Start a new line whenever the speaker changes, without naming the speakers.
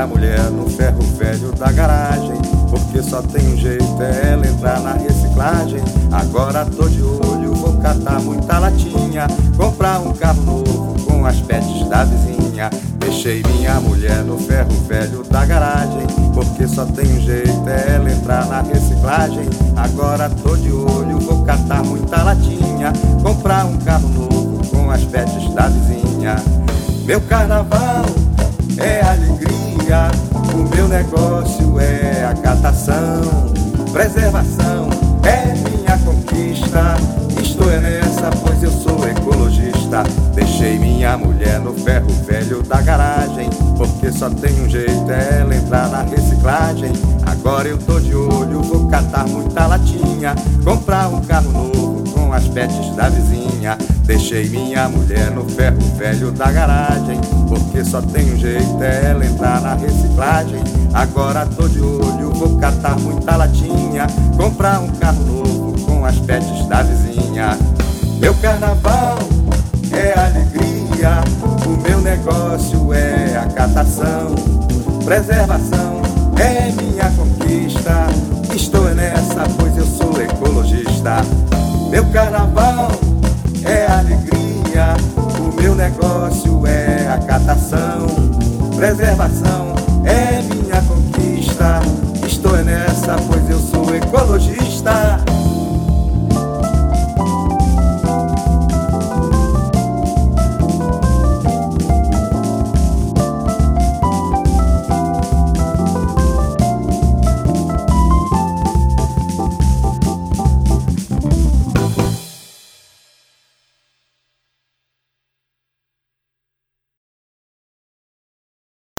minha mulher no ferro velho da garagem, porque só tem um jeito, é ela entrar na reciclagem. Agora tô de olho, vou catar muita latinha, comprar um carro novo com as pets da vizinha. Deixei minha mulher no ferro velho da garagem, porque só tem um jeito, é ela entrar na reciclagem. Agora tô de olho, vou catar muita latinha, comprar um carro novo com as pets da vizinha. Meu carnaval é alegria, o meu negócio é a catação. Preservação é minha conquista, estou é nessa pois eu sou ecologista. Deixei minha mulher no ferro velho da garagem, porque só tem um jeito, é ela entrar na reciclagem. Agora eu tô de olho, vou catar muita latinha, comprar um carro novo com as pets da vizinha. Deixei minha mulher no ferro velho da garagem, porque só tem um jeito, é ela entrar na reciclagem. Agora tô de olho, vou catar muita latinha, comprar um carro novo com as pets da vizinha. Meu carnaval é alegria, o meu negócio é a catação. Preservação é minha conquista, estou nessa pois eu sou ecologista. Meu carnaval é alegria, o meu negócio é a catação. Preservação